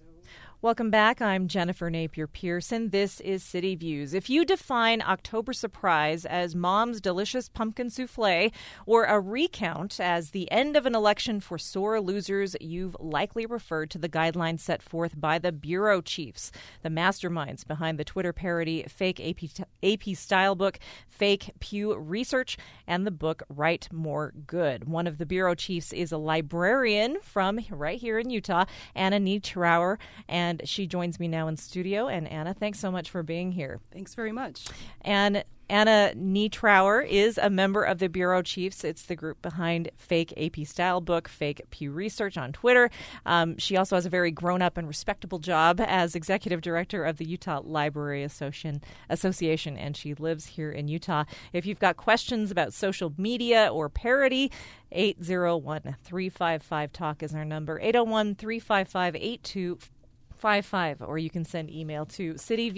Welcome back. I'm Jennifer Napier Pearson. This is City Views. If you define October Surprise as Mom's delicious pumpkin souffle or a recount as the end of an election for sore losers, you've likely referred to the guidelines set forth by the bureau chiefs, the masterminds behind the Twitter parody Fake AP Style Book, Fake Pew Research, and the book Write More Good. One of the bureau chiefs is a librarian from right here in Utah, Anna Nietrauer, and she joins me now in studio. And Anna, thanks so much for being here. Thanks very much. And Anna Nietrauer is a member of the Bureau Chiefs. It's the group behind Fake AP Style Book, Fake Pew Research on Twitter. She also has a very grown-up and respectable job as executive director of the Utah Library Association, and she lives here in Utah. If you've got questions about social media or parody, 801-355-TALK is our number, 801-355-8255, or you can send email to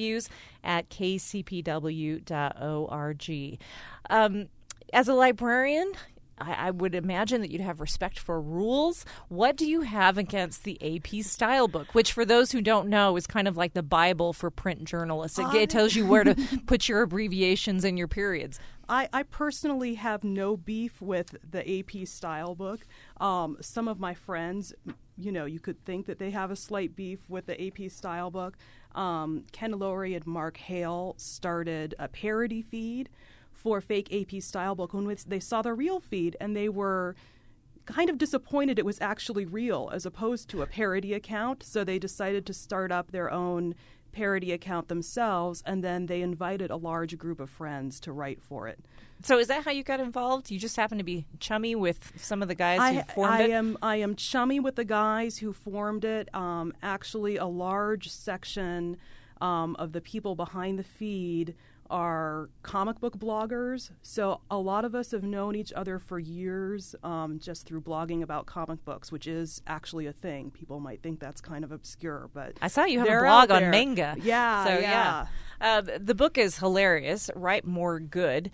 cityviews@kcpw.org. As a librarian, I would imagine that you'd have respect for rules. What do you have against the AP Style Book, which, for those who don't know, is kind of like the Bible for print journalists? It tells you where to put your abbreviations and your periods. I personally have no beef with the AP Style Book. Some of my friends, you could think that they have a slight beef with the AP Style Book. Ken Lowry and Mark Hale started a parody feed for Fake AP Style Book when they saw the real feed, and they were kind of disappointed it was actually real as opposed to a parody account. So they decided to start up their own parody account themselves, and then they invited a large group of friends to write for it. So is that how you got involved? You just happen to be chummy with some of the guys who formed it? I am chummy with the guys who formed it. Actually, a large section of the people behind the feed are comic book bloggers. So a lot of us have known each other for years just through blogging about comic books, which is actually a thing. People might think that's kind of obscure, but I saw you have a blog on manga. Yeah, so, yeah. The book is hilarious. Write More Good.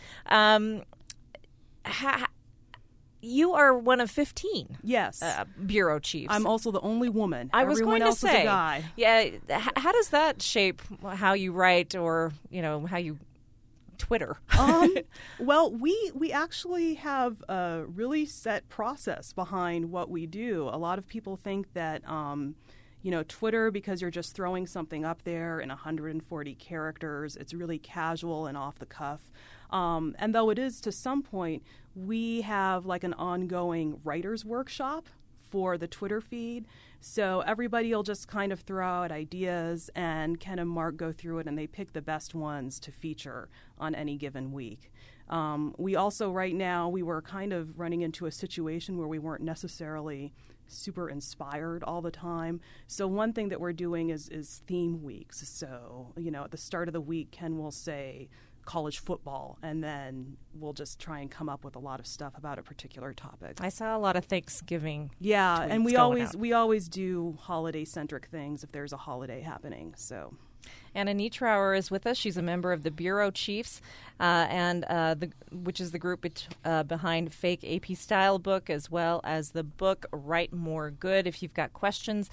You are one of 15. Yes. Bureau chiefs. I'm also the only woman. I was Everyone going to else say, is a guy. Yeah. How does that shape how you write, or how you Twitter? Well, we actually have a really set process behind what we do. A lot of people think that Twitter, because you're just throwing something up there in 140 characters, it's really casual and off the cuff. And though it is to some point, we have like an ongoing writer's workshop for the Twitter feed. So everybody will just kind of throw out ideas, and Ken and Mark go through it, and they pick the best ones to feature on any given week. We also, right now, we were kind of running into a situation where we weren't necessarily super inspired all the time. So one thing that we're doing is theme weeks. So, at the start of the week, Ken will say college football, and then we'll just try and come up with a lot of stuff about a particular topic. I saw a lot of Thanksgiving. Yeah, and we out. always do holiday-centric things if there's a holiday happening. So Anna Nietrauer is with us. She's a member of the Bureau Chiefs, which is the group behind Fake AP Style Book, as well as the book Write More Good. If you've got questions,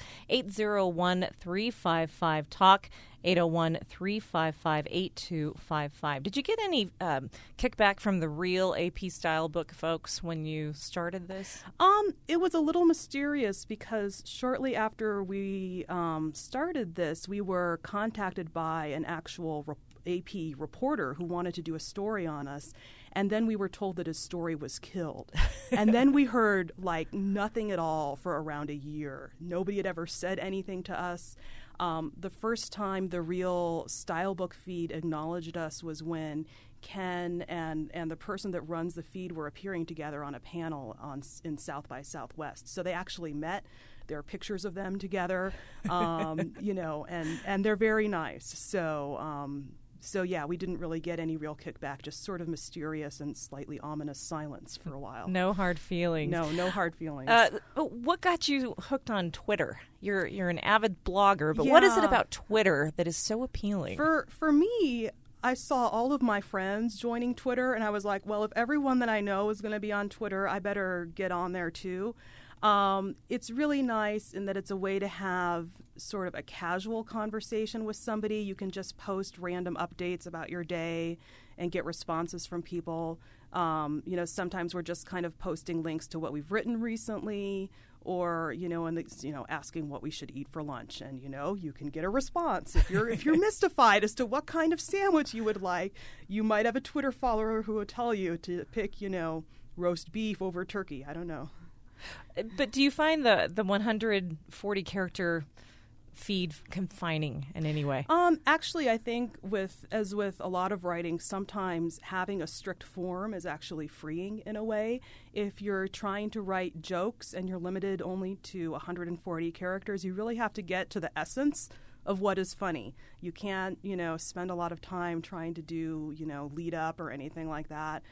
801-355-TALK, 801-355-8255. Did you get any kickback from the real AP Style Book folks when you started this? It was a little mysterious because shortly after we started this, we were contacted by an actual AP reporter who wanted to do a story on us, and then we were told that his story was killed. And then we heard nothing at all for around a year. Nobody had ever said anything to us. The first time the real Style Book feed acknowledged us was when Ken and the person that runs the feed were appearing together on a panel in South by Southwest. So they actually met. There are pictures of them together, and they're very nice. So yeah, we didn't really get any real kickback, just sort of mysterious and slightly ominous silence for a while. No hard feelings. No hard feelings. What got you hooked on Twitter? You're an avid blogger, but what is it about Twitter that is so appealing? For me, I saw all of my friends joining Twitter, and I was like, well, if everyone that I know is going to be on Twitter, I better get on there too. It's really nice in that it's a way to have sort of a casual conversation with somebody. You can just post random updates about your day and get responses from people. Sometimes we're just kind of posting links to what we've written recently, or asking what we should eat for lunch, and you can get a response. If you're mystified as to what kind of sandwich you would like, you might have a Twitter follower who will tell you to pick roast beef over turkey. I don't know. But do you find the 140 character feed confining in any way? Actually, I think with a lot of writing, sometimes having a strict form is actually freeing in a way. If you're trying to write jokes and you're limited only to 140 characters, you really have to get to the essence of what is funny. You can't, spend a lot of time trying to do, lead up or anything like that.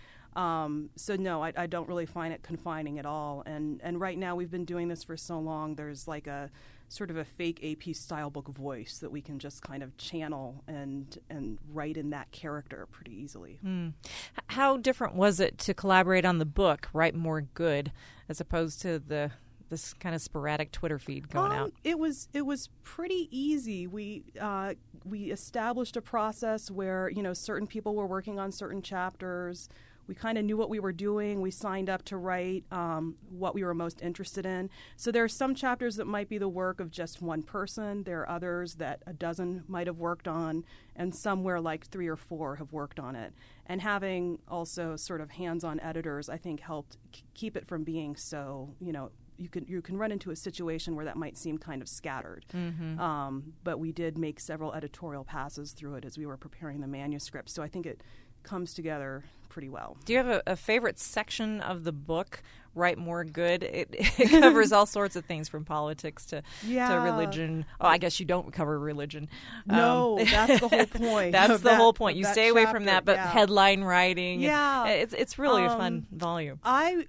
So no, I don't really find it confining at all. And right now we've been doing this for so long, there's like a sort of a fake AP style book voice that we can just kind of channel and write in that character pretty easily. How different was it to collaborate on the book, Write More Good, as opposed to this kind of sporadic Twitter feed going out? It was pretty easy. We established a process where certain people were working on certain chapters. We kind of knew what we were doing. We signed up to write what we were most interested in. So there are some chapters that might be the work of just one person. There are others that a dozen might have worked on, and some where like 3 or 4 have worked on it. And having also sort of hands-on editors, I think, helped keep it from being so, you can run into a situation where that might seem kind of scattered. But we did make several editorial passes through it as we were preparing the manuscript. So I think it comes together pretty well. Do you have a favorite section of the book, Write More Good? It covers all sorts of things from politics to religion. Oh, I guess you don't cover religion. No, that's the whole point. That's the whole point. You stay away from that, but headline writing. Yeah. It's really a fun volume.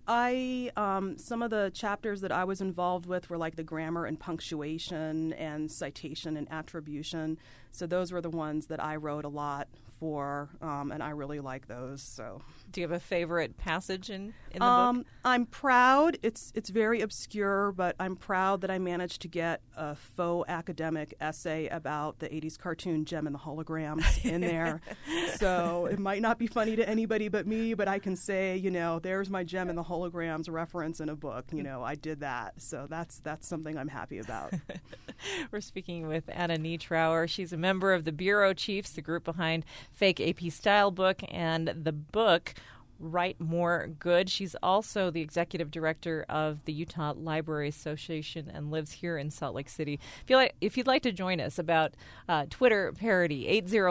I some of the chapters that I was involved with were like the grammar and punctuation and citation and attribution. So those were the ones that I wrote a lot for, and I really like those. So, do you have a favorite passage in the book? I'm proud. It's very obscure, but I'm proud that I managed to get a faux academic essay about the 80s cartoon Jem and the Holograms in there. So it might not be funny to anybody but me, but I can say, there's my Jem and the Holograms reference in a book. I did that. So that's something I'm happy about. We're speaking with Anna Nietrauer. She's a member of the Bureau Chiefs, the group behind Fake AP Style Book, and the book Write More Good. She's also the executive director of the Utah Library Association and lives here in Salt Lake City. If you'd like to join us about Twitter parody,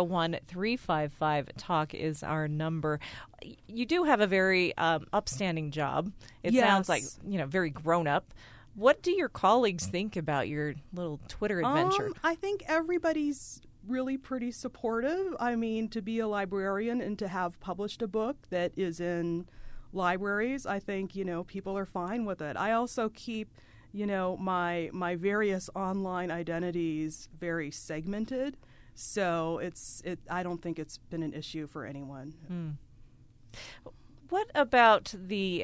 801-355-TALK is our number. You do have a very upstanding job. It sounds like very grown up. What do your colleagues think about your little Twitter adventure? I think everybody's really pretty supportive. I mean, to be a librarian and to have published a book that is in libraries, I think, people are fine with it. I also keep, my various online identities very segmented. So I don't think it's been an issue for anyone. What about the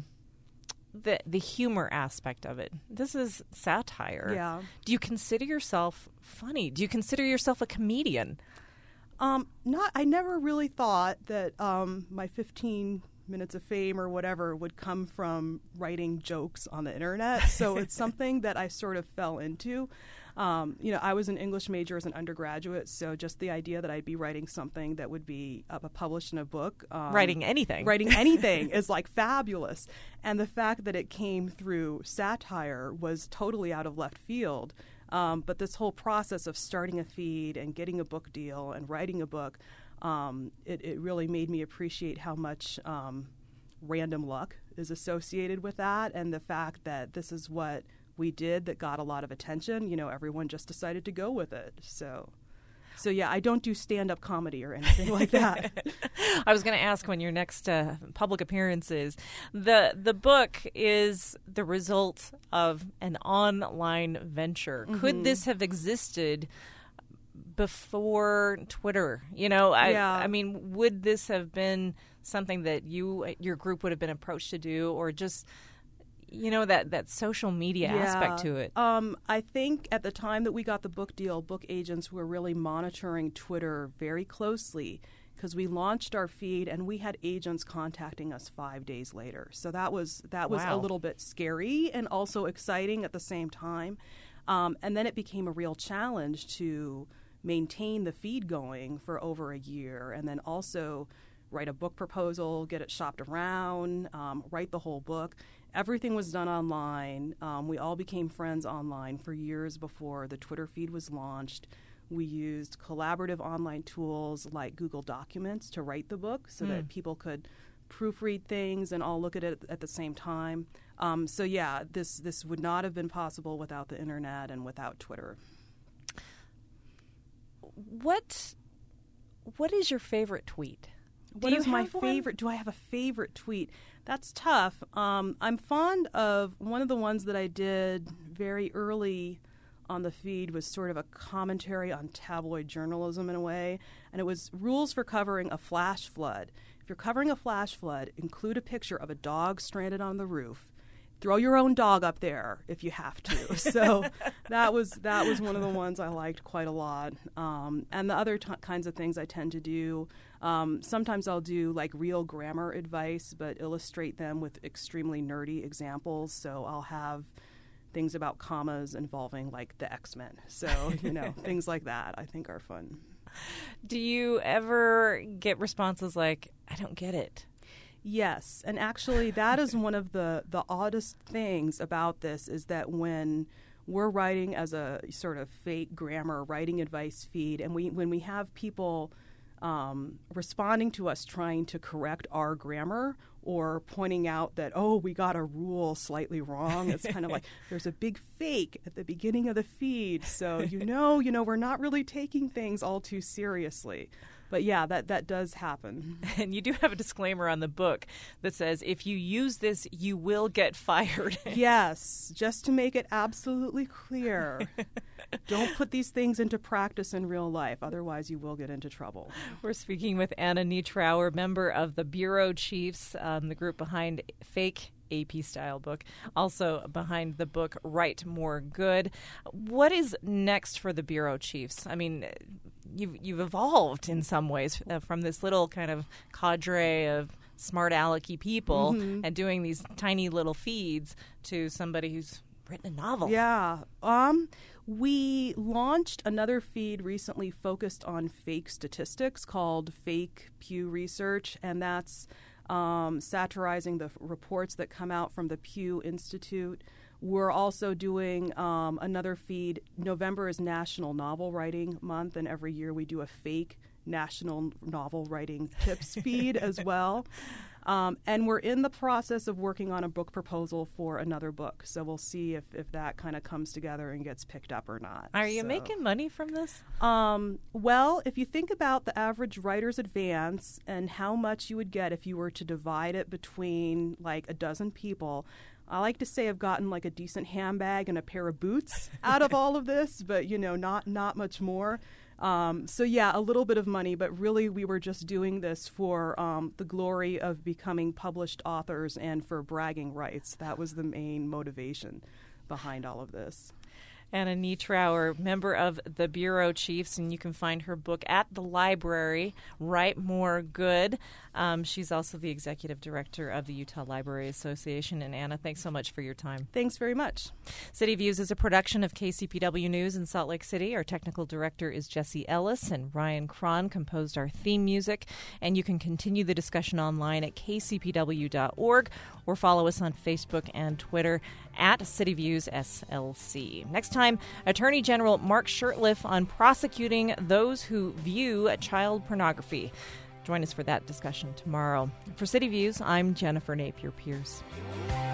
humor aspect of it? This is satire. Yeah. Do you consider yourself funny? Do you consider yourself a comedian? I never really thought that my 15 minutes of fame or whatever would come from writing jokes on the internet. So it's something that I sort of fell into. I was an English major as an undergraduate, so just the idea that I'd be writing something that would be published in a book. Writing anything is like fabulous. And the fact that it came through satire was totally out of left field. But this whole process of starting a feed and getting a book deal and writing a book, it really made me appreciate how much random luck is associated with that, and the fact that this is what we did that got a lot of attention. Everyone just decided to go with it. So yeah, I don't do stand-up comedy or anything like that. I was going to ask when your next public appearance is. The book is the result of an online venture. Mm-hmm. Could this have existed before Twitter? I mean, would this have been something that your group would have been approached to do, or just that social media aspect to it. I think at the time that we got the book deal, book agents were really monitoring Twitter very closely because we launched our feed and we had agents contacting us 5 days later. So that was Wow. a little bit scary and also exciting at the same time. And then it became a real challenge to maintain the feed going for over a year, and then also write a book proposal, get it shopped around, write the whole book. Everything was done online. We all became friends online for years before the Twitter feed was launched. We used collaborative online tools like Google Documents to write the book so that people could proofread things and all look at it at the same time. So yeah, this would not have been possible without the internet and without Twitter. What is your favorite tweet? What is my favorite? Do I have a favorite tweet? That's tough. I'm fond of one of the ones that I did very early on the feed was sort of a commentary on tabloid journalism in a way, and it was rules for covering a flash flood. If you're covering a flash flood, include a picture of a dog stranded on the roof. Throw your own dog up there if you have to. So that was one of the ones I liked quite a lot. And the other kinds of things I tend to do, sometimes I'll do like real grammar advice, but illustrate them with extremely nerdy examples. So I'll have things about commas involving like the X-Men. So, things like that I think are fun. Do you ever get responses like, I don't get it? Yes, and actually that is one of the oddest things about this is that when we're writing as a sort of fake grammar writing advice feed, and when we have people responding to us trying to correct our grammar or pointing out that, we got a rule slightly wrong, it's kind of like there's a big fake at the beginning of the feed, so we're not really taking things all too seriously. But yeah, that does happen. And you do have a disclaimer on the book that says if you use this, you will get fired. Yes, just to make it absolutely clear. Don't put these things into practice in real life. Otherwise, you will get into trouble. We're speaking with Anna Nietrauer, member of the Bureau Chiefs, the group behind Fake AP-style book, also behind the book Write More Good. What is next for the Bureau Chiefs? I mean, you've evolved in some ways from this little kind of cadre of smart alecky people and doing these tiny little feeds to somebody who's written a novel. Yeah. We launched another feed recently focused on fake statistics called Fake Pew Research, and that's satirizing the reports that come out from the Pew Institute. We're also doing another feed. November is National Novel Writing Month, and every year we do a fake National Novel Writing Tips feed as well. And we're in the process of working on a book proposal for another book. So we'll see if that kind of comes together and gets picked up or not. Are you making money from this? Well, if you think about the average writer's advance and how much you would get if you were to divide it between like a dozen people, I like to say I've gotten like a decent handbag and a pair of boots out of all of this, but not much more. So yeah, a little bit of money, but really we were just doing this for the glory of becoming published authors and for bragging rights. That was the main motivation behind all of this. Anna Nietrauer, member of the Bureau Chiefs, and you can find her book at the library, Write More Good. She's also the executive director of the Utah Library Association. And Anna, thanks so much for your time. Thanks very much. City Views is a production of KCPW News in Salt Lake City. Our technical director is Jesse Ellis, and Ryan Cron composed our theme music. And you can continue the discussion online at kcpw.org or follow us on Facebook and Twitter at City Views SLC. Next time, Attorney General Mark Shurtleff on prosecuting those who view child pornography. Join us for that discussion tomorrow. For City Views, I'm Jennifer Napier Pierce.